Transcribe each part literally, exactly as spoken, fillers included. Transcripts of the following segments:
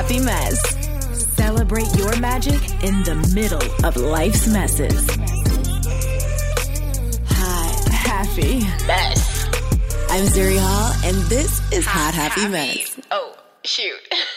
Happy Mess. Celebrate your magic in the middle of life's messes. Hot Happy Mess. I'm Zuri Hall, and this is Hot Happy, Happy Mess. Oh, shoot.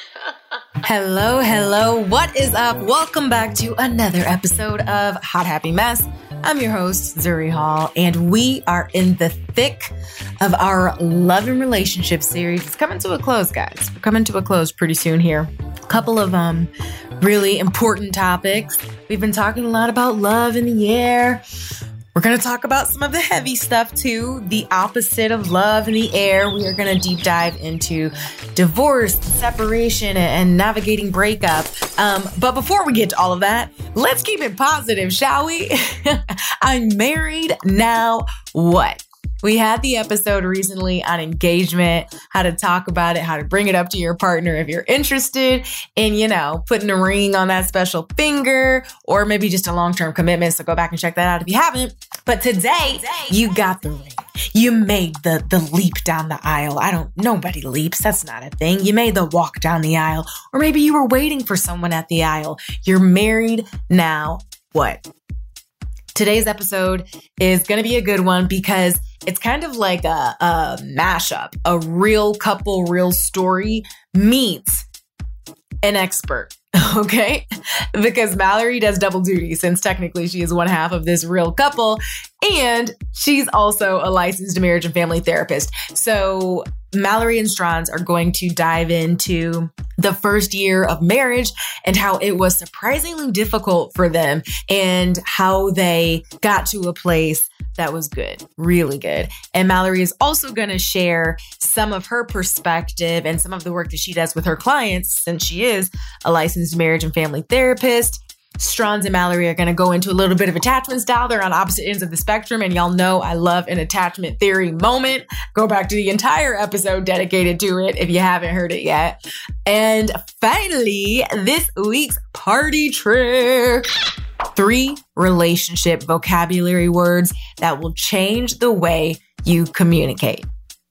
Hello, hello. What is up? Welcome back to another episode of Hot Happy Mess. I'm your host, Zuri Hall, and we are in the thick of our love and relationship series. It's coming to a close, guys. We're coming to a close pretty soon here. A couple of um really important topics. We've been talking a lot about love in the air. We're going to talk about some of the heavy stuff too, the opposite of love in the air. We are going to deep dive into divorce, separation, and navigating breakup. Um, but before we get to all of that, let's keep it positive, shall we? I'm married now. What? We had the episode recently on engagement, how to talk about it, how to bring it up to your partner if you're interested in, you know, putting a ring on that special finger or maybe just a long-term commitment. So go back and check that out if you haven't. But today, you got the ring. You made the, the leap down the aisle. I don't, nobody leaps. That's not a thing. You made the walk down the aisle. Or maybe you were waiting for someone at the aisle. You're married now. What? Today's episode is going to be a good one because it's kind of like a, a mashup, a real couple, real story meets an expert, okay? Because Mallory does double duty since technically she is one half of this real couple, and she's also a licensed marriage and family therapist. So Mallory and Strauns are going to dive into the first year of marriage and how it was surprisingly difficult for them and how they got to a place that was good, really good. And Mallory is also going to share some of her perspective and some of the work that she does with her clients since she is a licensed marriage and family therapist. Strauns and Mallory are going to go into a little bit of attachment style. They're on opposite ends of the spectrum. And y'all know I love an attachment theory moment. Go back to the entire episode dedicated to it if you haven't heard it yet. And finally, this week's party trick. Three relationship vocabulary words that will change the way you communicate.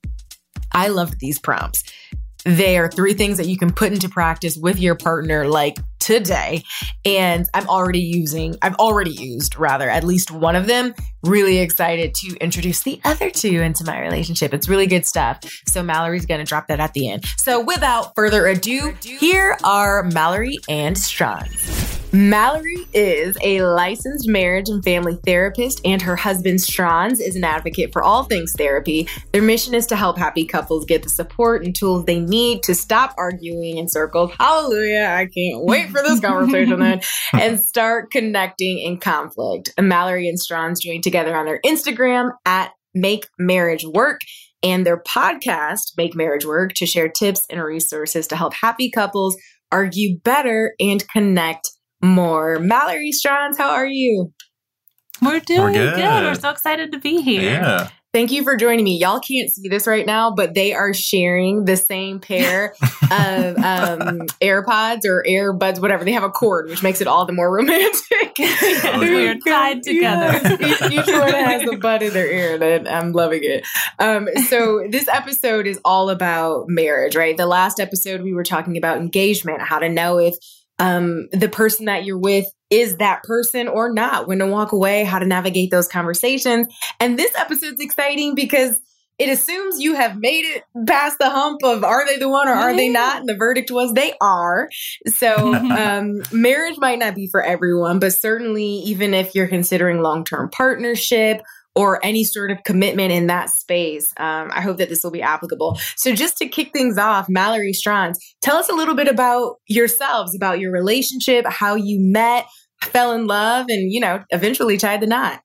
I loved these prompts. They are three things that you can put into practice with your partner like today. And I'm already using, I've already used rather, at least one of them. Really excited to introduce the other two into my relationship. It's really good stuff. So Mallory's going to drop that at the end. So without further ado, here are Mallory and Strauns. Mallory is a licensed marriage and family therapist, and her husband, Strauns, is an advocate for all things therapy. Their mission is to help happy couples get the support and tools they need to stop arguing in circles. Hallelujah. I can't wait for this conversation then. And start connecting in conflict. Mallory and Strauns joined together on their Instagram at Make Marriage Work and their podcast, Make Marriage Work, to share tips and resources to help happy couples argue better and connect more. Mallory, Strauns, how are you? We're doing We're good. good. We're so excited to be here. Yeah. Thank you for joining me. Y'all can't see this right now, but they are sharing the same pair of um, AirPods or earbuds, whatever. They have a cord, which makes it all the more romantic. We're tied together. Yeah. Each, each one has a bud in their ear, and I'm loving it. Um, so this episode is all about marriage, right? The last episode, we were talking about engagement, how to know if um, the person that you're with is that person or not, when to walk away, how to navigate those conversations. And this episode's exciting because it assumes you have made it past the hump of are they the one or are they not? And the verdict was they are. So um, marriage might not be for everyone, but certainly even if you're considering long-term partnership or any sort of commitment in that space, um, I hope that this will be applicable. So just to kick things off, Mallory, Strauns, tell us a little bit about yourselves, about your relationship, how you met, fell in love, and, you know, eventually tied the knot.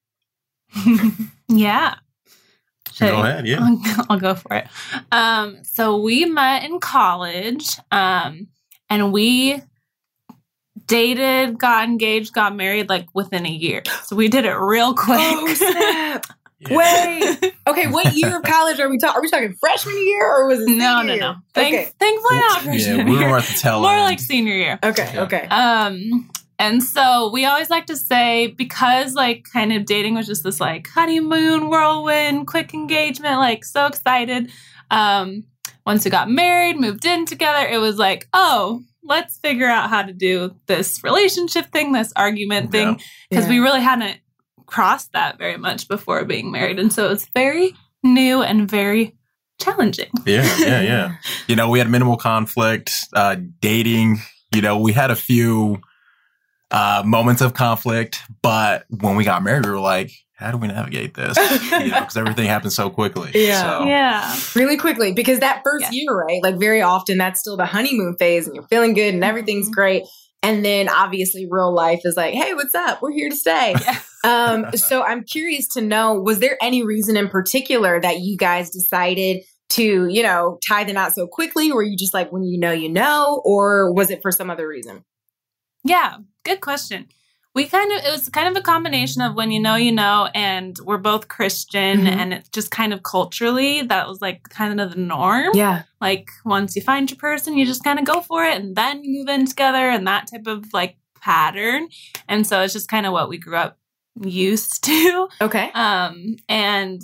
Yeah. Should go ahead, yeah. I'll, I'll go for it. Um, so we met in college, um, and we dated, got engaged, got married like within a year. So we did it real quick. Oh, snap. Yeah. Wait. Okay, what year of college are we talking? Are we talking freshman year or was it senior No, no, year? no. Thank, Okay. Thankfully not freshman Yeah, we year. were at the tail More end. like senior year. Okay, Yeah. okay. Um, and so we always like to say, because like kind of dating was just this like honeymoon whirlwind, quick engagement, like so excited. Um, once we got married, moved in together, it was like, oh, let's figure out how to do this relationship thing, this argument thing, because yeah. we really hadn't crossed that very much before being married. And so it's very new and very challenging. Yeah, yeah, yeah. You know, we had minimal conflict, uh, dating, you know, we had a few uh, moments of conflict, but when we got married, we were like, how do we navigate this? You know, because everything happened so quickly. Yeah. So. Yeah. Really quickly, because that first yeah. year, right? Like very often that's still the honeymoon phase and you're feeling good and everything's mm-hmm. great. And then obviously real life is like, hey, what's up? We're here to stay. Yeah. um, so I'm curious to know, was there any reason in particular that you guys decided to, you know, tie the knot so quickly? Were you just like, when you know, you know, or was it for some other reason? Yeah, good question. We kind of, it was kind of a combination of when you know, you know, and we're both Christian mm-hmm. and it's just kind of culturally, that was like kind of the norm. Yeah. Like once you find your person, you just kind of go for it and then you move in together and that type of like pattern. And so it's just kind of what we grew up used to. Okay. Um, and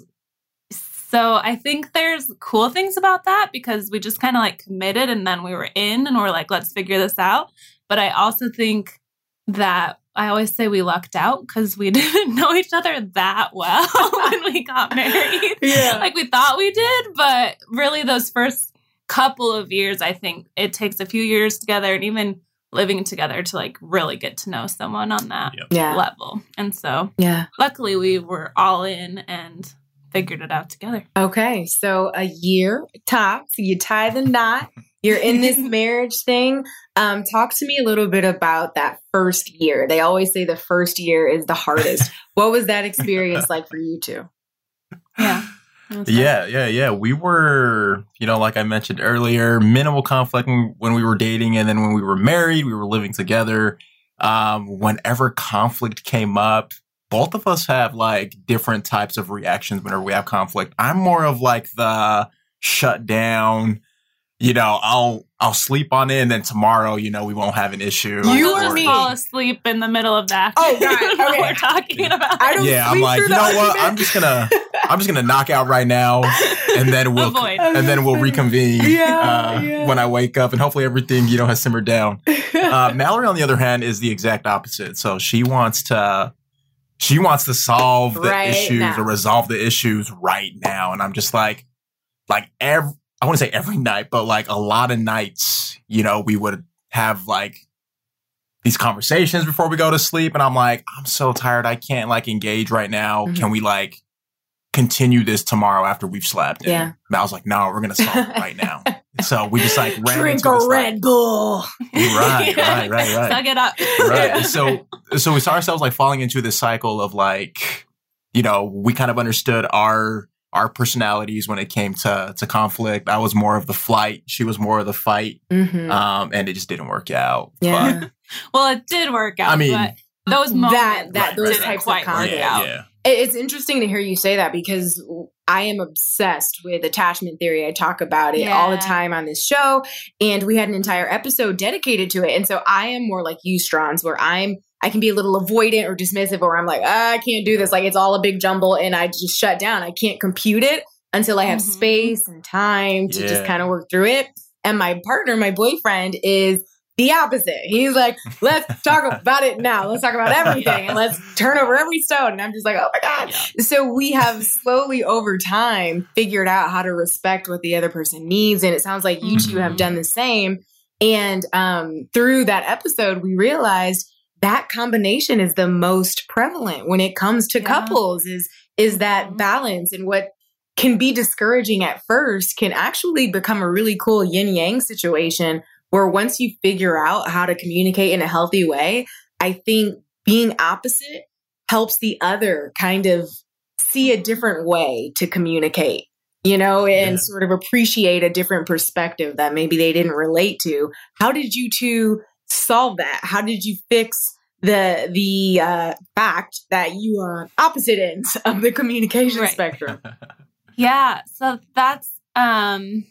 so I think there's cool things about that because we just kind of like committed and then we were in and we're like, let's figure this out. But I also think that I always say we lucked out because we didn't know each other that well when we got married. Yeah. Like we thought we did, but really those first couple of years, I think it takes a few years together and even living together to like really get to know someone on that yep. yeah. level. And so yeah, luckily we were all in and figured it out together. Okay. So a year tops, you tie the knot. You're in this marriage thing. Um, talk to me a little bit about that first year. They always say the first year is the hardest. What was that experience like for you two? Yeah. Yeah, yeah, yeah. We were, you know, like I mentioned earlier, minimal conflict when we were dating. And then when we were married, we were living together. Um, whenever conflict came up, both of us have like different types of reactions whenever we have conflict. I'm more of like the shut down. You know, I'll I'll sleep on it, and then tomorrow, you know, we won't have an issue. You or or me? Fall asleep in the middle of that. Oh God! Okay. We're talking about. I don't yeah, I'm sleep like, through you the know what? argument. I'm just gonna I'm just gonna knock out right now, and then we'll Avoid. and then we'll reconvene Yeah, uh, yeah. when I wake up, and hopefully everything you know has simmered down. Uh, Mallory, on the other hand, is the exact opposite. So she wants to. She wants to solve the Right issues now. or resolve the issues right now. And I'm just like, like every, I want to say every night, but like a lot of nights, you know, we would have like these conversations before we go to sleep. And I'm like, I'm so tired. I can't like engage right now. Mm-hmm. Can we like continue this tomorrow after we've slept? And Yeah. Mal's like, no, we're going to solve it right now. So we just like ran Drink into a this, Red like, Bull. Right, right, right, right. Suck it up. Right. So, so we saw ourselves like falling into this cycle of like, you know, we kind of understood our, our personalities when it came to, to conflict. I was more of the flight. She was more of the fight. Mm-hmm. Um, and it just didn't work out. Yeah. Well, it did work out. I mean, but those moments that that Right, those right, types quite of But, conflict. work yeah, out. yeah. It's interesting to hear you say that because I am obsessed with attachment theory. I talk about it Yeah. all the time on this show, and we had an entire episode dedicated to it. And so I am more like you, Strons, where I'm I can be a little avoidant or dismissive, or I'm like, ah, I can't do this. Like it's all a big jumble, and I just shut down. I can't compute it until I have Mhm. space and time to just Yeah. kind of work through it. And my partner, my boyfriend, is the opposite. He's like, let's talk about it now. Let's talk about everything and let's turn over every stone. And I'm just like, oh my God. Yeah. So we have slowly over time figured out how to respect what the other person needs. And it sounds like you two have done the same. And um, through that episode, we realized that combination is the most prevalent when it comes to Yeah. couples is, is that Mhm. balance. And what can be discouraging at first can actually become a really cool yin yang situation where once you figure out how to communicate in a healthy way, I think being opposite helps the other kind of see a different way to communicate, you know, and Yeah. sort of appreciate a different perspective that maybe they didn't relate to. How did you two solve that? How did you fix the the uh, fact that you are on opposite ends of the communication Right. spectrum? Yeah. So that's, um,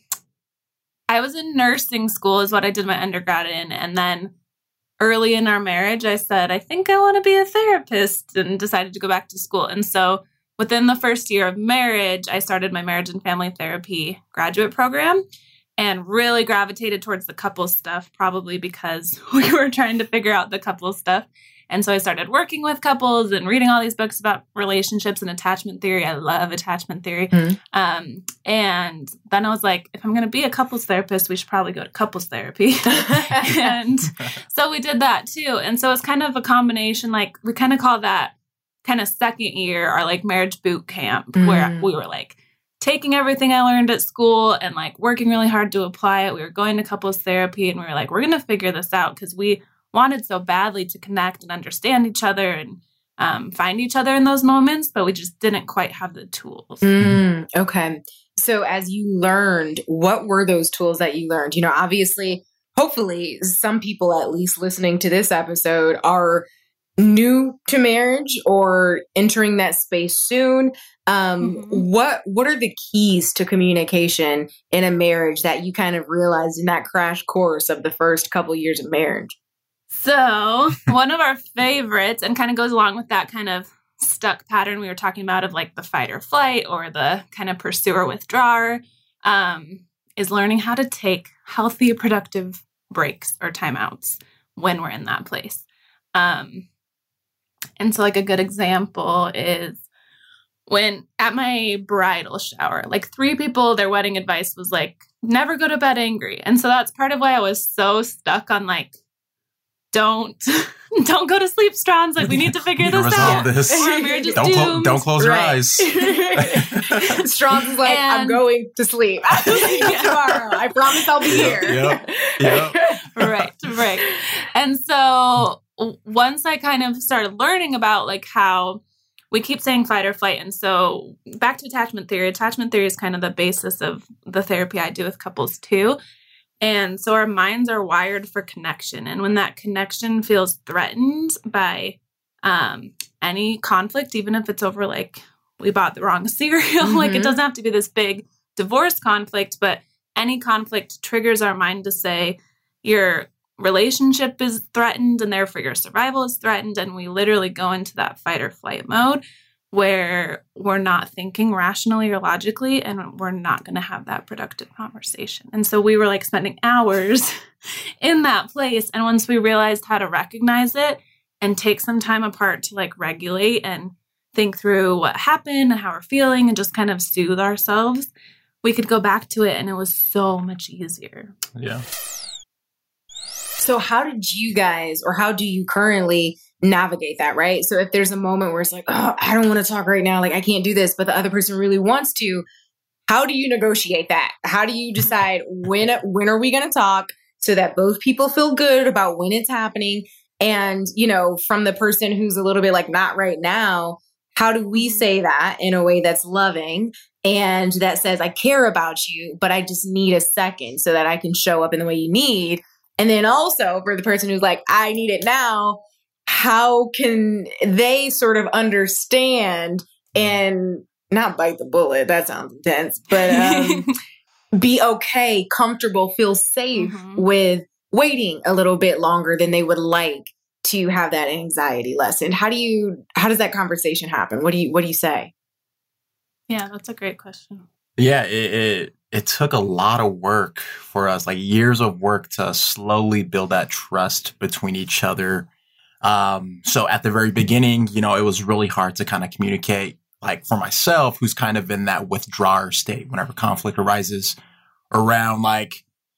I was in nursing school is what I did my undergrad in. And then early in our marriage, I said, I think I want to be a therapist and decided to go back to school. And so within the first year of marriage, I started my marriage and family therapy graduate program. and really gravitated towards the couples stuff, probably because we were trying to figure out the couples stuff. And so I started working with couples and reading all these books about relationships and attachment theory. I love attachment theory. Mm-hmm. Um, and then I was like, if I'm going to be a couples therapist, we should probably go to couples therapy. And so we did that too. And so it's kind of a combination, like we kind of call that kind of second year our like marriage boot camp, mm-hmm. where we were like taking everything I learned at school and like working really hard to apply it. We were going to couples therapy and we were like, we're going to figure this out because we wanted so badly to connect and understand each other and um, find each other in those moments, but we just didn't quite have the tools. Mm, okay. So as you learned, what were those tools that you learned? You know, obviously, hopefully some people at least listening to this episode are new to marriage or entering that space soon. Um, mm-hmm. What what are the keys to communication in a marriage that you kind of realized in that crash course of the first couple years of marriage? So one of our favorites, and kind of goes along with that kind of stuck pattern we were talking about of like the fight or flight or the kind of pursuer withdrawer, um, is learning how to take healthy, productive breaks or timeouts when we're in that place. Um, and so like a good example is when at my bridal shower, like three people, their wedding advice was like, never go to bed angry. And so that's part of why I was so stuck on like, Don't don't go to sleep, Strons. Like we need to figure this out. This. Or our marriage is don't, doomed. Clo- don't close your right. eyes. Strons is like, and, I'm going to sleep. I'm sleep yeah. tomorrow. I promise I'll be here. Yep. Yep. Right. Right. And so once I kind of started learning about like how we keep saying fight or flight. And so back to attachment theory. Attachment theory is kind of the basis of the therapy I do with couples too. And so our minds are wired for connection. And when that connection feels threatened by um, any conflict, even if it's over like we bought the wrong cereal, mm-hmm. like it doesn't have to be this big divorce conflict, but any conflict triggers our mind to say your relationship is threatened and therefore your survival is threatened. And we literally go into that fight or flight mode where we're not thinking rationally or logically, and we're not going to have that productive conversation. And so we were like spending hours in that place. And once we realized how to recognize it and take some time apart to like regulate and think through what happened and how we're feeling and just kind of soothe ourselves, we could go back to it. And it was so much easier. Yeah. So how did you guys, or how do you currently navigate that, right? So if there's a moment where it's like, oh, I don't want to talk right now, like I can't do this, but the other person really wants to, how do you negotiate that? How do you decide when when are we going to talk so that both people feel good about when it's happening? And, you know, from the person who's a little bit like, not right now, how do we say that in a way that's loving and that says, I care about you, but I just need a second so that I can show up in the way you need? And then also for the person who's like, I need it now, how can they sort of understand and not bite the bullet? That sounds intense, but um, be okay, comfortable, feel safe mm-hmm. with waiting a little bit longer than they would like to have that anxiety lessened. How do you, how does that conversation happen? What do you, what do you say? Yeah, that's a great question. Yeah, it, it it took a lot of work for us, like years of work to slowly build that trust between each other. Um, so at the very beginning, you know, it was really hard to kind of communicate, like for myself, who's kind of in that withdrawer state whenever conflict arises around, like,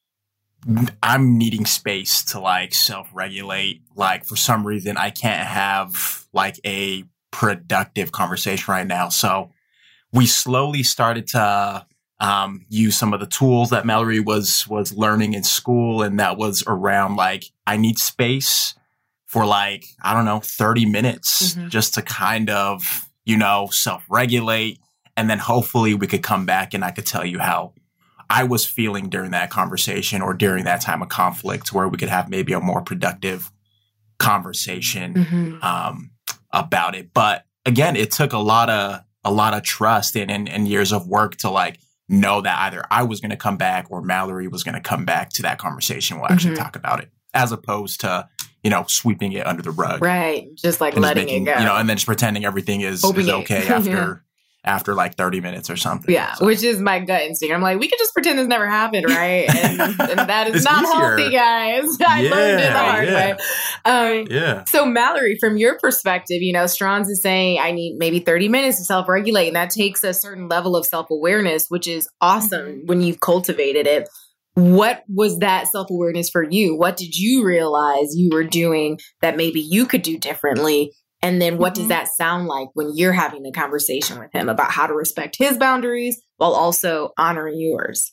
I'm needing space to like self-regulate. Like for some reason, I can't have like a productive conversation right now. So we slowly started to um, use some of the tools that Mallory was was learning in school, and that was around like, I need space for like, I don't know, thirty minutes mm-hmm. just to kind of, you know, self-regulate. And then hopefully we could come back and I could tell you how I was feeling during that conversation or during that time of conflict, where we could have maybe a more productive conversation mm-hmm. um, about it. But again, it took a lot of a lot of trust and, and, and years of work to like know that either I was going to come back or Mallory was going to come back to that conversation. We'll actually mm-hmm. talk about it, as opposed to, you know, sweeping it under the rug. Right. Just like letting just making, it go. You know, and then just pretending everything is, is okay after, after like thirty minutes or something. Yeah, so. which is my gut instinct. I'm like, we could just pretend this never happened, right? And, and that is It's not easier. healthy, guys. I Yeah, learned it the hard yeah. way. Um, Yeah. So, Mallory, from your perspective, you know, Strauns is saying I need maybe thirty minutes to self regulate, and that takes a certain level of self awareness, which is awesome Mhm. when you've cultivated it. What was that self awareness for you? What did you realize you were doing that maybe you could do differently? And then what does Mhm. that sound like when you're having the conversation with him about how to respect his boundaries while also honoring yours?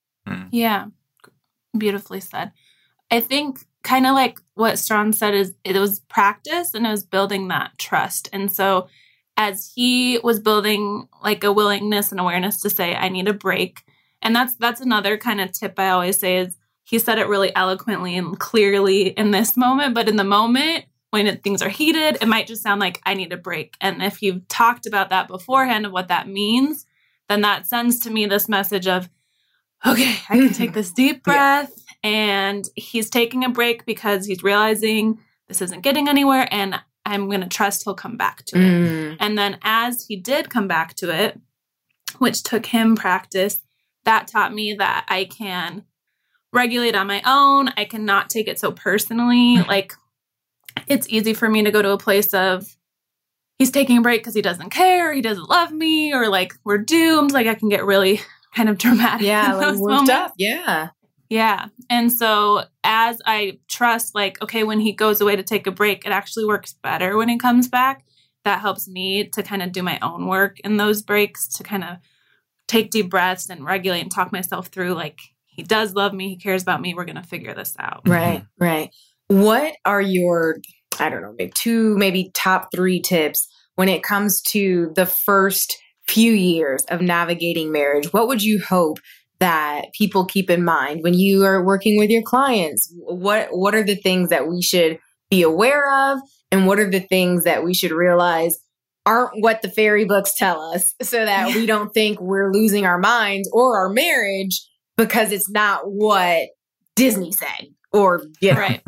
Yeah, beautifully said. I think kind of like what Strawn said is it was practice and it was building that trust. And so as he was building like a willingness and awareness to say, I need a break. And that's that's another kind of tip I always say is he said it really eloquently and clearly in this moment, but in the moment when it, things are heated, it might just sound like I need a break. And if you've talked about that beforehand of what that means, then that sends to me this message of, okay, I can take this deep breath. Yeah. And he's taking a break because he's realizing this isn't getting anywhere. And I'm going to trust he'll come back to it. Mm. And then as he did come back to it, which took him practice, that taught me that I can regulate on my own. I cannot take it so personally. Like, it's easy for me to go to a place of he's taking a break because he doesn't care, he doesn't love me, or like we're doomed. Like I can get really kind of dramatic. Yeah, in like those worked moments. up. Yeah. Yeah. And so as I trust, like, okay, when he goes away to take a break, it actually works better when he comes back. That helps me to kind of do my own work in those breaks, to kind of take deep breaths and regulate and talk myself through, like, he does love me, he cares about me, we're going to figure this out. Right, right. What are your, I don't know, maybe two, maybe top three tips when it comes to the first few years of navigating marriage? What would you hope that people keep in mind when you are working with your clients? What What are the things that we should be aware of? And what are the things that we should realize aren't what the fairy books tell us, so that we don't think we're losing our minds or our marriage because it's not what Disney said, or, you know. Right.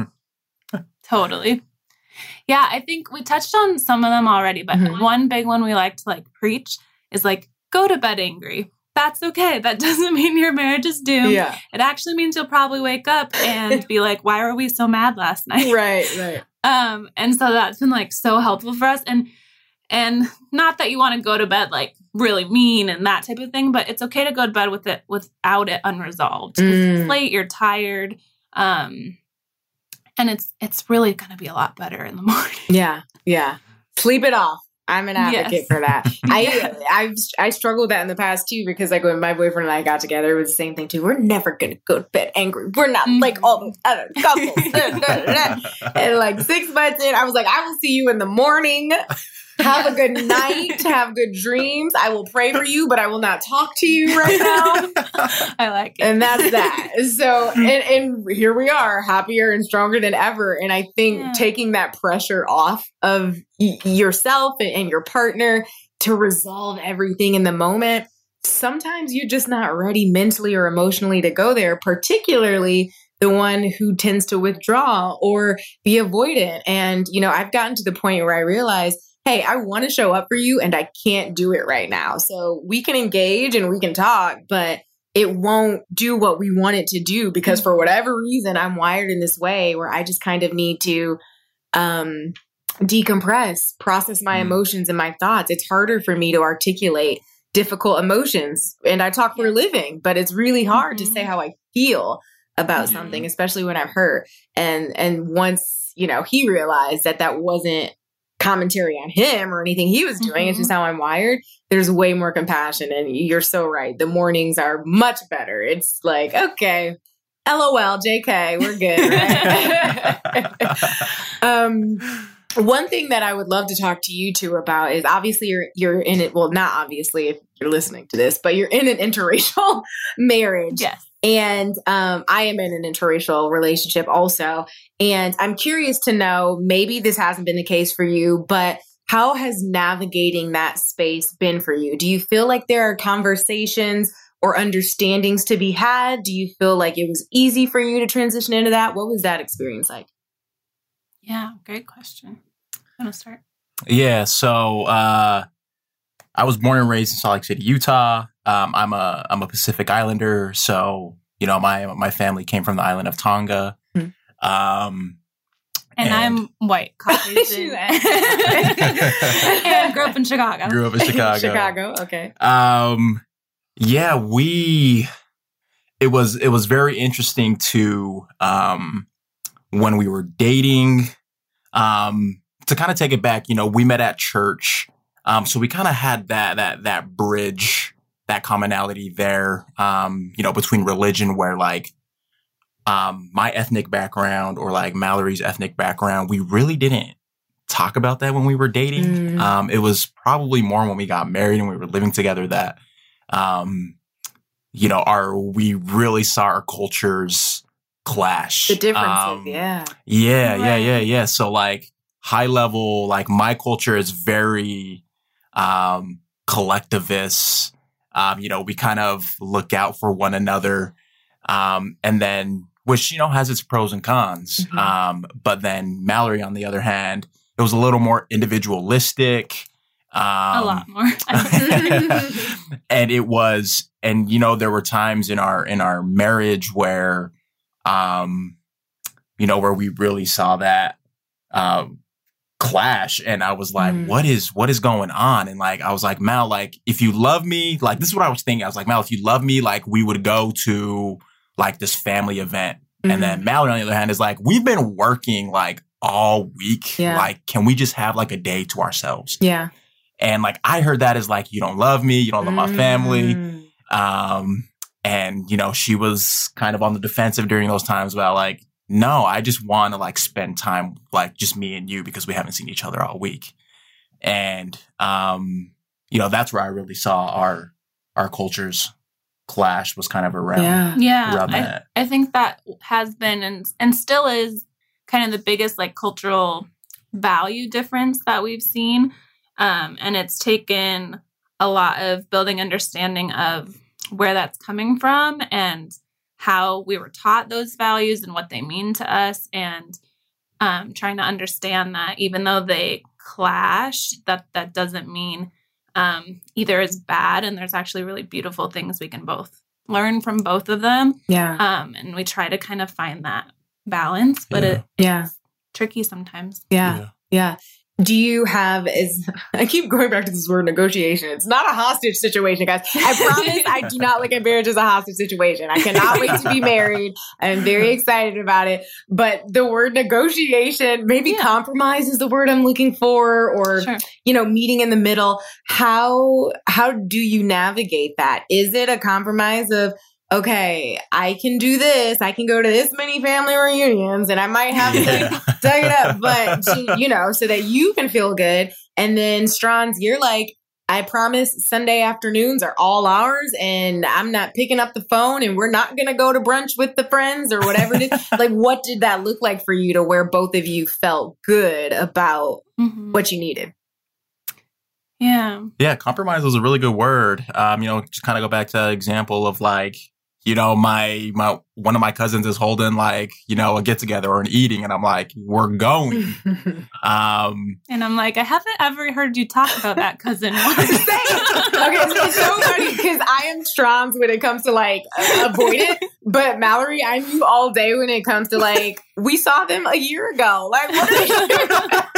Totally. Yeah, I think we touched on some of them already, but Mhm. one big one we like to like preach is like, go to bed angry. That's okay. That doesn't mean your marriage is doomed. Yeah. It actually means you'll probably wake up and be like, why were we so mad last night? Right, right. Um, and so that's been like so helpful for us. And and not that you want to go to bed like really mean and that type of thing, but it's okay to go to bed with it without it unresolved. 'Cause Mm. It's late, you're tired. Um, and it's it's really gonna be a lot better in the morning. Yeah, yeah. Sleep it off. I'm an advocate Yes. for that. I Yeah. I've I struggled with that in the past too, because like when my boyfriend and I got together, it was the same thing too. We're never gonna go to bed angry. We're not Mhm. like all those other couples. Da, da, da. And like six months in, I was like, I will see you in the morning. Have a good night. Have good dreams. I will pray for you, but I will not talk to you right now. I like it. And that's that. So, and, and here we are, happier and stronger than ever. And I think Yeah. taking that pressure off of y- yourself and, and your partner to resolve everything in the moment, sometimes you're just not ready mentally or emotionally to go there, particularly the one who tends to withdraw or be avoidant. And, you know, I've gotten to the point where I realize, hey, I want to show up for you and I can't do it right now. So we can engage and we can talk, but it won't do what we want it to do, because for whatever reason, I'm wired in this way where I just kind of need to um, decompress, process my Mm. emotions and my thoughts. It's harder for me to articulate difficult emotions. And I talk for a living, but it's really hard Mhm. to say how I feel about Yeah. something, especially when I'm hurt. And, and once, you know, he realized that that wasn't commentary on him or anything he was doing, it's Mhm. just how I'm wired, there's way more compassion. And you're so right. The mornings are much better. It's like, okay, LOL, J K, we're good. Right? um, one thing that I would love to talk to you two about is, obviously you're you're in it. Well, not obviously if you're listening to this, but you're in an interracial marriage. Yes. And um, I am in an interracial relationship also. And I'm curious to know, maybe this hasn't been the case for you, but how has navigating that space been for you? Do you feel like there are conversations or understandings to be had? Do you feel like it was easy for you to transition into that? What was that experience like? Yeah, great question. I'm gonna start. Yeah, so uh, I was born and raised in Salt Lake City, Utah. Um, I'm a I'm a Pacific Islander, so you know my my family came from the island of Tonga. Mm. Um, and, and I'm white, Caucasian, and grew up in Chicago. Grew up in Chicago. Chicago, okay. Um, yeah, we. It was it was very interesting to um when we were dating. Um, to kind of take it back, you know, we met at church. Um, so we kind of had that, that, that bridge, that commonality there, um, you know, between religion where like, um, my ethnic background or like Mallory's ethnic background, we really didn't talk about that when we were dating. Mm. Um, it was probably more when we got married and we were living together that, um, you know, our, we really saw our cultures clash. The differences, um, yeah. Yeah, right. yeah, yeah, yeah. So like high level, like my culture is very, um, collectivist. Um, you know, we kind of look out for one another. Um, and then, which, you know, has its pros and cons. Mm-hmm. Um, but then Mallory, on the other hand, it was a little more individualistic. Um, a lot more. And it was, and, you know, there were times in our, in our marriage where, um, you know, where we really saw that, um, clash. And I was like, mm. what is, what is going on? And like, I was like, Mal, like, if you love me, like, this is what I was thinking. I was like, Mal, if you love me, like, we would go to like this family event. Mm-hmm. And then Mallory, on the other hand, is like, we've been working like all week. Yeah. Like, can we just have like a day to ourselves? Yeah. And like, I heard that as like, you don't love me. You don't love my family. Mm. Um, and, you know, she was kind of on the defensive during those times about like, no, I just want to like spend time, like just me and you, because we haven't seen each other all week. And, um, you know, that's where I really saw our, our cultures clash was kind of around, yeah. Yeah, around that. I, I think that has been and, and still is kind of the biggest like cultural value difference that we've seen. Um, and it's taken a lot of building understanding of where that's coming from and how we were taught those values and what they mean to us, and um, trying to understand that even though they clash, that that doesn't mean um, either is bad, and there's actually really beautiful things we can both learn from both of them. Yeah. Um, and we try to kind of find that balance, but yeah. it yeah. it's tricky sometimes. Yeah. Yeah. yeah. Do you have, is, I keep going back to this word negotiation. It's not a hostage situation, guys. I promise I do not look at marriage as a hostage situation. I cannot wait to be married. I'm very excited about it. But the word negotiation, maybe yeah. compromise is the word I'm looking for, or, sure. you know, meeting in the middle. How, how do you navigate that? Is it a compromise of, okay, I can do this. I can go to this many family reunions and I might have yeah. to tug it up, but to, you know, so that you can feel good. And then Strons, you're like, I promise Sunday afternoons are all ours and I'm not picking up the phone and we're not going to go to brunch with the friends or whatever it is. Like, what did that look like for you to where both of you felt good about mm-hmm. what you needed? Yeah. Yeah. Compromise was a really good word. Um, you know, just kind of go back to the example of like, you know, my, my, one of my cousins is holding like, you know, a get together or an eating. And I'm like, we're going. um, and I'm like, I haven't ever heard you talk about that cousin once. Okay. So it's so funny because I am Strons when it comes to like avoid it. But Mallory, I'm you all day when it comes to like, we saw them a year ago. Like, what are you doing?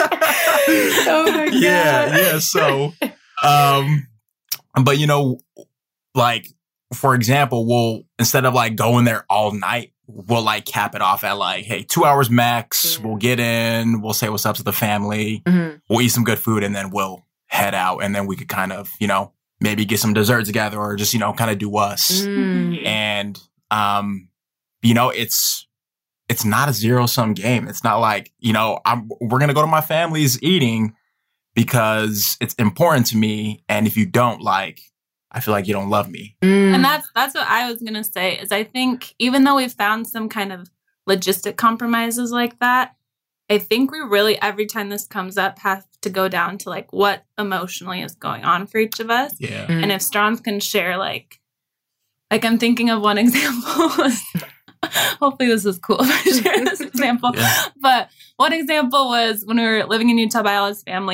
Oh my God. Yeah. Yeah. So, um, but you know, like, for example, we'll, instead of like going there all night, we'll like cap it off at like, hey, two hours max. Yeah. We'll get in, we'll say what's up to the family. Mm-hmm. We'll eat some good food and then we'll head out. And then we could kind of, you know, maybe get some dessert together or just, you know, kind of do us. Mm. And, um, you know, it's, it's not a zero sum game. It's not like, you know, I'm, we're going to go to my family's eating because it's important to me. And if you don't, like, I feel like you don't love me. Mm. And that's that's what I was going to say is I think even though we've found some kind of logistic compromises like that, I think we really, every time this comes up, have to go down to like what emotionally is going on for each of us. Yeah. Mm. And if Strons can share like, like I'm thinking of one example. Hopefully this is cool if I share this example. Yeah. But one example was when we were living in Utah by Ella's family,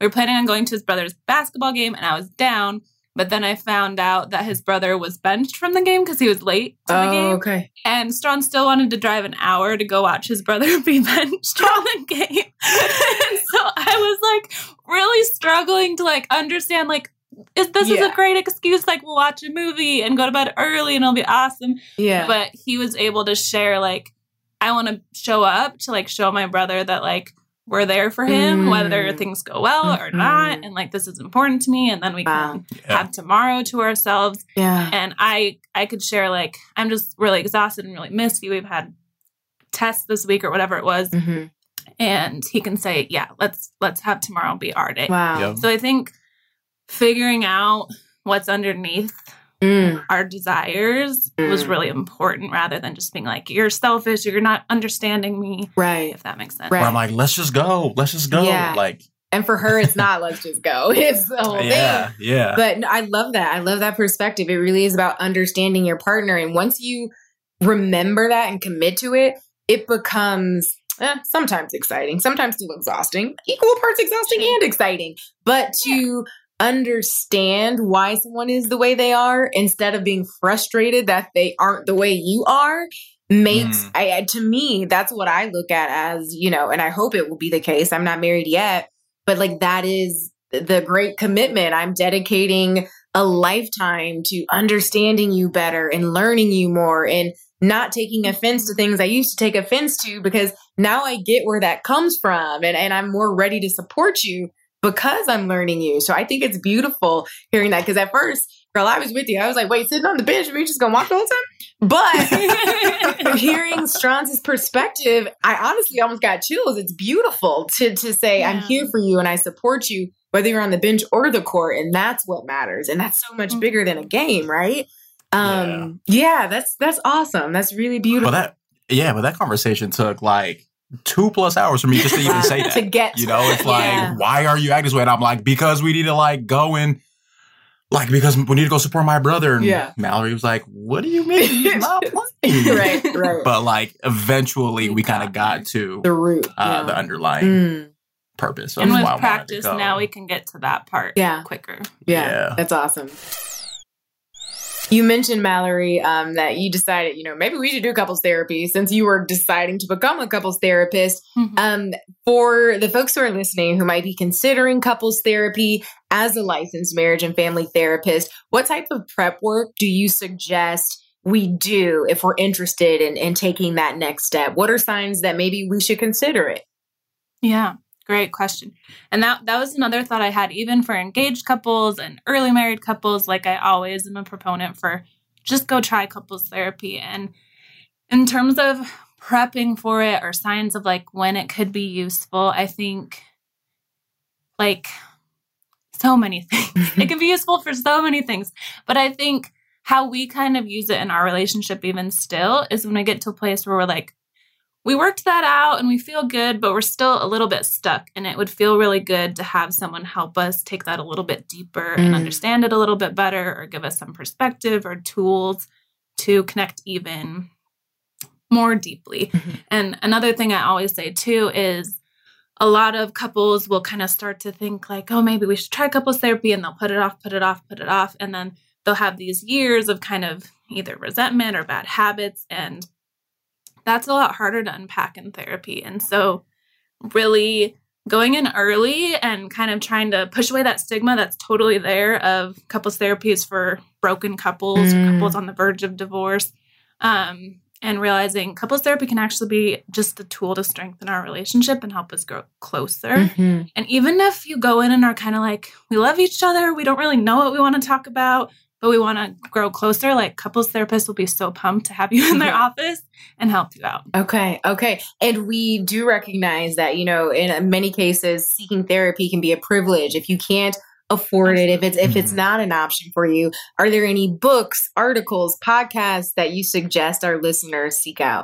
we were planning on going to his brother's basketball game, and I was down. But then I found out that his brother was benched from the game because he was late to oh, the game. okay. And Strawn still wanted to drive an hour to go watch his brother be benched from the game. And so I was like really struggling to like understand like, is this Yeah. is a great excuse. Like we'll watch a movie and go to bed early and it'll be awesome. Yeah. But he was able to share like, I want to show up to like show my brother that like, we're there for him, Mm. whether things go well or Mhm. not. And like, this is important to me. And then we Wow. can Yeah. have tomorrow to ourselves. yeah. And I, I could share like, I'm just really exhausted and really miss you. We've had tests this week or whatever it was. Mm-hmm. And he can say, yeah, let's, let's have tomorrow be our day. Wow. Yep. So I think figuring out what's underneath Mm. our desires was Mm. really important rather than just being like, you're selfish, or you're not understanding me, Right. if that makes sense. Right. Where I'm like, let's just go. Let's just go. Yeah. Like, And for her, it's not, let's just go. It's the whole yeah, thing. yeah. But no, I love that. I love that perspective. It really is about understanding your partner. And once you remember that and commit to it, it becomes eh, sometimes exciting, sometimes still exhausting, equal parts exhausting and exciting. But to understand why someone is the way they are instead of being frustrated that they aren't the way you are makes, Mm. I, I- to me, that's what I look at as, you know, and I hope it will be the case. I'm not married yet, but like that is the great commitment. I'm dedicating a lifetime to understanding you better and learning you more and not taking offense to things I used to take offense to, because now I get where that comes from, and, and I'm more ready to support you because I'm learning you. So I think it's beautiful hearing that, because at first, girl, I was with you. I was like, wait, sitting on the bench, we just gonna walk the whole time? But hearing Strawn's perspective, I honestly almost got chills. It's beautiful to to say, Yeah. I'm here for you and I support you, whether you're on the bench or the court. And that's what matters. And that's so much Mhm. bigger than a game, right? Um, yeah, that's that's awesome. That's really beautiful. But that, yeah, but that conversation took like two plus hours for me just to even say that. to get You know, it's like, Yeah. why are you acting this way? And I'm like, because we need to like go and like, because we need to go support my brother. And Yeah. Mallory was like, what do you mean he's not playing? right, right. But like, eventually we We kind of got got to the root. uh, yeah. the underlying Mm, purpose of And why with I wanted to practice, go. now we can get to that part Yeah. quicker. yeah, Yeah. that's awesome. You mentioned, Mallory, um, that you decided, you know, maybe we should do couples therapy since you were deciding to become a couples therapist. Mhm. Um, for the folks who are listening who might be considering couples therapy as a licensed marriage and family therapist, what type of prep work do you suggest we do if we're interested in, in taking that next step? What are signs that maybe we should consider it? Yeah, great question. And that that was another thought I had, even for engaged couples and early married couples. Like, I always am a proponent for just go try couples therapy. And in terms of prepping for it or signs of like when it could be useful, I think like so many things. It can be useful for so many things. But I think how we kind of use it in our relationship even still is when we get to a place where we're like, we worked that out and we feel good, but we're still a little bit stuck. And it would feel really good to have someone help us take that a little bit deeper and Mm. understand it a little bit better, or give us some perspective or tools to connect even more deeply. Mhm. And another thing I always say too is a lot of couples will kind of start to think like, oh, maybe we should try couples therapy, and they'll put it off, put it off, put it off. And then they'll have these years of kind of either resentment or bad habits. And that's a lot harder to unpack in therapy. And so really going in early and kind of trying to push away that stigma that's totally there of couples therapy is for broken couples Mm. or couples on the verge of divorce. Um, and realizing couples therapy can actually be just a tool to strengthen our relationship and help us grow closer. Mhm. And even if you go in and are kind of like, we love each other, we don't really know what we want to talk about, but we want to grow closer, like couples therapists will be so pumped to have you in their Yeah. office and help you out. Okay. Okay. And we do recognize that, you know, in many cases, seeking therapy can be a privilege. If you can't afford it, if it's, if it's Mhm. not an option for you, are there any books, articles, podcasts that you suggest our listeners seek out?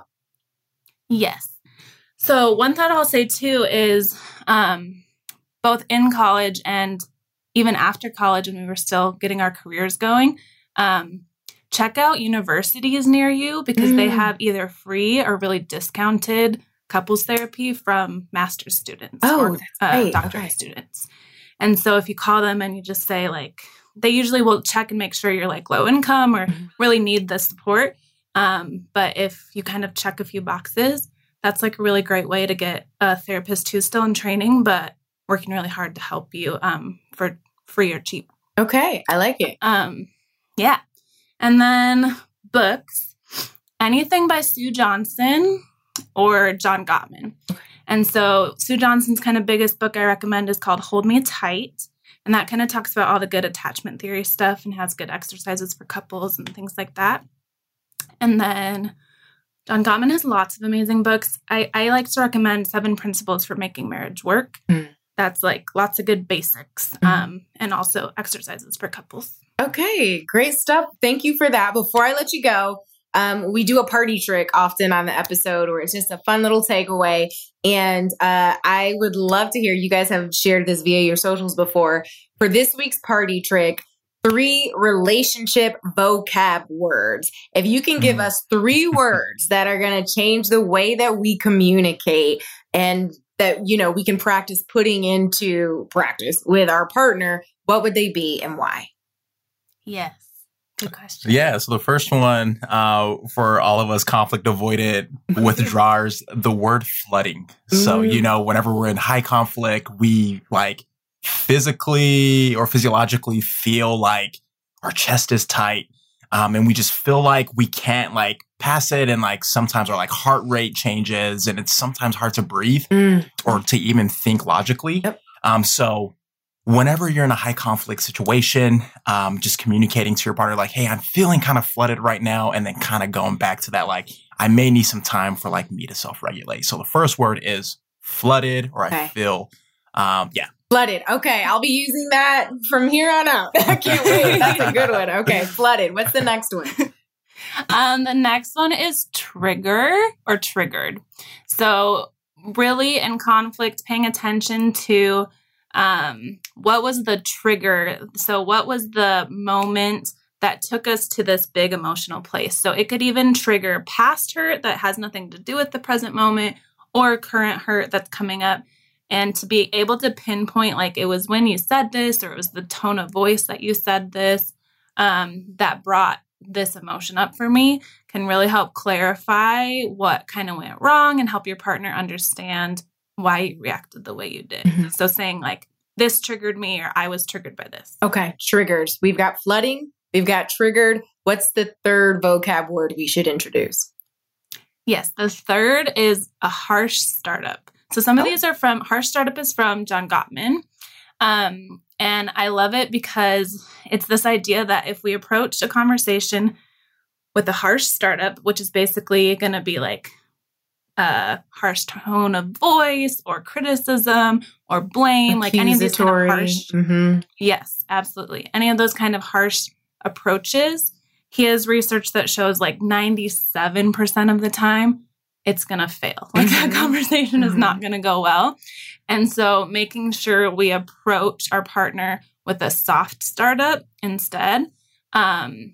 Yes. So one thought I'll say too is um, both in college and even after college, when we were still getting our careers going, um, check out universities near you, because they Mm. have either free or really discounted couples therapy from master's students Oh, or that's uh, great. doctorate Okay. students. And so if you call them and you just say like, they usually will check and make sure you're like low income or really need the support. Um, but if you kind of check a few boxes, that's like a really great way to get a therapist who's still in training, but working really hard to help you um, for free or cheap. Okay. I like it. Um, yeah. And then books, anything by Sue Johnson or John Gottman. And so Sue Johnson's kind of biggest book I recommend is called Hold Me Tight. And that kind of talks about all the good attachment theory stuff and has good exercises for couples and things like that. And then John Gottman has lots of amazing books. I, I like to recommend Seven Principles for Making Marriage Work. Mm. That's like lots of good basics mm. um, and also exercises for couples. Okay, great stuff. Thank you for that. Before I let you go, um, we do a party trick often on the episode where it's just a fun little takeaway. And uh, I would love to hear, you guys have shared this via your socials before. For this week's party trick, three relationship vocab words. If you can give us three words that are going to change the way that we communicate and that, you know, we can practice putting into practice with our partner, what would they be and why? Yes. Good question. Yeah. So the first one uh, for all of us conflict avoidant withdrawers, the word flooding. So, mm. you know, whenever we're in high conflict, we like physically or physiologically feel like our chest is tight. Um, and we just feel like we can't like pass it. And like sometimes our like heart rate changes and it's sometimes hard to breathe mm. or to even think logically. Yep. Um, so whenever you're in a high conflict situation, um, just communicating to your partner, like, hey, I'm feeling kind of flooded right now. And then kind of going back to that, like, I may need some time for like me to self-regulate. So the first word is flooded or okay. I feel, um, yeah. Flooded. Okay. I'll be using that from here on out. I can't wait. That's a good one. Okay. Flooded. What's the next one? Um, the next one is trigger or triggered. So really in conflict, paying attention to um, what was the trigger? So what was the moment that took us to this big emotional place? So it could even trigger past hurt that has nothing to do with the present moment or current hurt that's coming up. And to be able to pinpoint, like, it was when you said this, or it was the tone of voice that you said this, um, that brought this emotion up for me, can really help clarify what kind of went wrong and help your partner understand why you reacted the way you did. Mm-hmm. So saying, like, this triggered me, or I was triggered by this. Okay, triggers. We've got flooding. We've got triggered. What's the third vocab word we should introduce? Yes, the third is a harsh startup. So some of oh. these are from, Harsh Startup is from John Gottman. Um, and I love it because it's this idea that if we approach a conversation with a harsh startup, which is basically going to be like a harsh tone of voice or criticism or blame, like any of these kind of harsh. Mm-hmm. Yes, absolutely. Any of those kind of harsh approaches. He has research that shows like ninety-seven percent of the time, it's going to fail. Like that conversation is not going to go well. And so making sure we approach our partner with a soft startup instead um,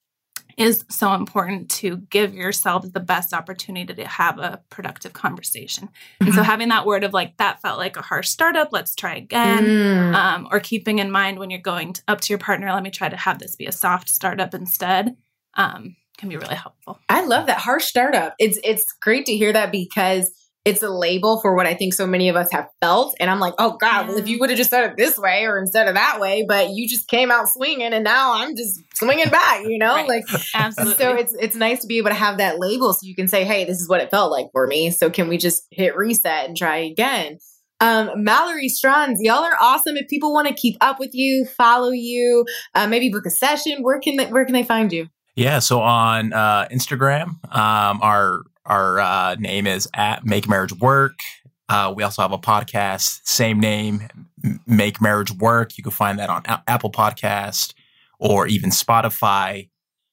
is so important to give yourselves the best opportunity to have a productive conversation. Mm-hmm. And so having that word of like, that felt like a harsh startup, let's try again. Mm. Um, or keeping in mind when you're going to, up to your partner, let me try to have this be a soft startup instead. Um, can be really helpful. I love that harsh startup. It's it's great to hear that because it's a label for what I think so many of us have felt. And I'm like, oh God, well, if you would have just said it this way or instead of that way, but you just came out swinging and now I'm just swinging back, you know, right. like, absolutely. So it's, it's nice to be able to have that label so you can say, hey, this is what it felt like for me. So can we just hit reset and try again? Um, Mallory Strons, y'all are awesome. If people want to keep up with you, follow you, uh, maybe book a session, where can they, where can they find you? Yeah. So on uh, Instagram, um, our our uh, name is at Make Marriage Work. Uh, we also have a podcast, same name, Make Marriage Work. You can find that on a- Apple Podcast or even Spotify.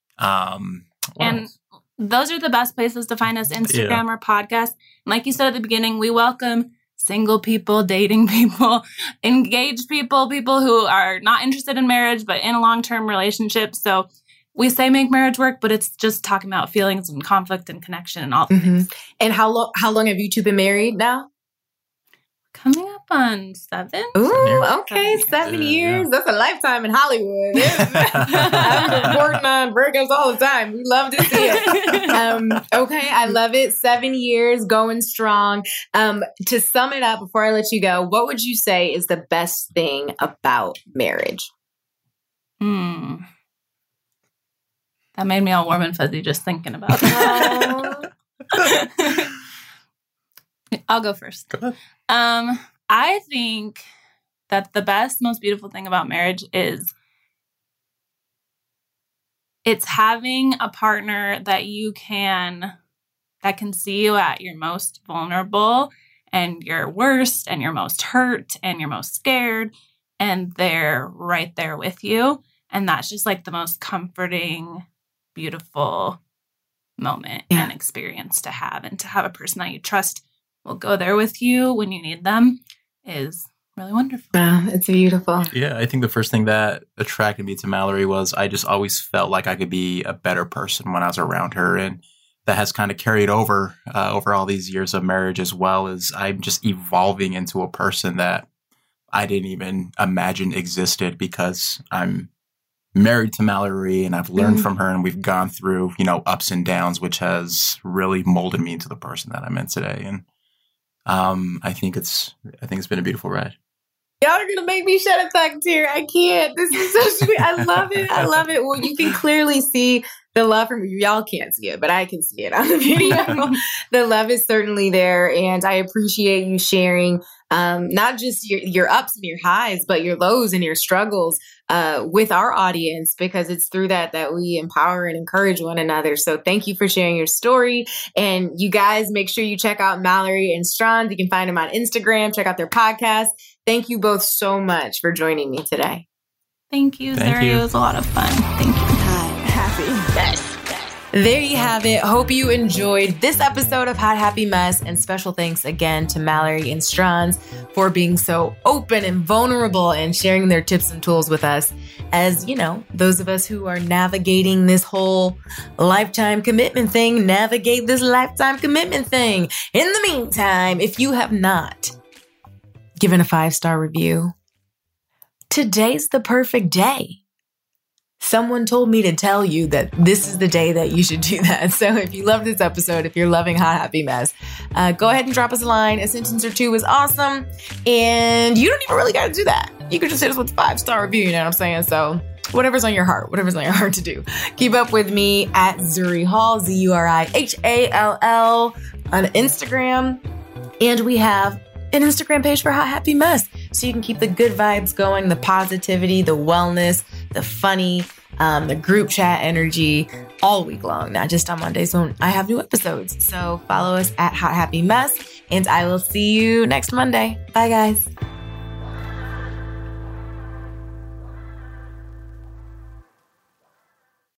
Um, and else? Those are the best places to find us, Instagram yeah. or podcast. And like you said at the beginning, we welcome single people, dating people, engaged people, people who are not interested in marriage, but in a long-term relationship. So we say make marriage work, but it's just talking about feelings and conflict and connection and all the mm-hmm. things. And how long, how long have you two been married now? Coming up on seven. Ooh, okay, Seven seven Yeah, years. yeah. That's a lifetime in Hollywood. I'm reporting on breakups all the time. We love to see it. Um, okay, I love it. Seven years, going strong. Um, to sum it up, before I let you go, what would you say is the best thing about marriage? Hmm. That made me all warm and fuzzy just thinking about that. I'll go first. Go ahead. Um, I think that the best, most beautiful thing about marriage is it's having a partner that you can, that can see you at your most vulnerable and your worst and your most hurt and your most scared. And they're right there with you. And that's just like the most comforting, beautiful moment Yeah. and experience to have. And to have a person that you trust will go there with you when you need them is really wonderful. Wow, it's beautiful. Yeah, I think the first thing that attracted me to Mallory was I just always felt like I could be a better person when I was around her. And that has kind of carried over uh, over all these years of marriage as well, as I'm just evolving into a person that I didn't even imagine existed because I'm married to Mallory and I've learned Mhm. from her and we've gone through, you know, ups and downs, which has really molded me into the person that I'm in today. And um, I think it's I think it's been a beautiful ride. Y'all are gonna make me shed a fucking tear. I can't. This is so sweet. I love it. I love it. Well, you can clearly see the love from you. Y'all can't see it, but I can see it on the video. The love is certainly there, and I appreciate you sharing um, not just your your ups and your highs, but your lows and your struggles uh, with our audience, because it's through that that we empower and encourage one another. So thank you for sharing your story. And you guys, make sure you check out Mallory and Strachan. You can find them on Instagram. Check out their podcast. Thank you both so much for joining me today. Thank you, Thank Zuri. you. It was a lot of fun. Thank you. Hot, happy, mess. There you have it. Hope you enjoyed this episode of Hot Happy Mess. And special thanks again to Mallory and Strachan for being so open and vulnerable and sharing their tips and tools with us. As you know, those of us who are navigating this whole lifetime commitment thing, navigate this lifetime commitment thing. In the meantime, if you have not given a five-star review, today's the perfect day. Someone told me to tell you that this is the day that you should do that. So if you love this episode, if you're loving Hot Happy Mess, uh, go ahead and drop us a line. A sentence or two is awesome. And you don't even really got to do that. You could just hit us with a five-star review, you know what I'm saying? So whatever's on your heart, whatever's on your heart to do. Keep up with me at Zuri Hall, Z U R I H A L L on Instagram. And we have an Instagram page for Hot Happy Mess, so you can keep the good vibes going, the positivity, the wellness, the funny, um, the group chat energy all week long, not just on Mondays when I have new episodes. So follow us at Hot Happy Mess, and I will see you next Monday. Bye, guys.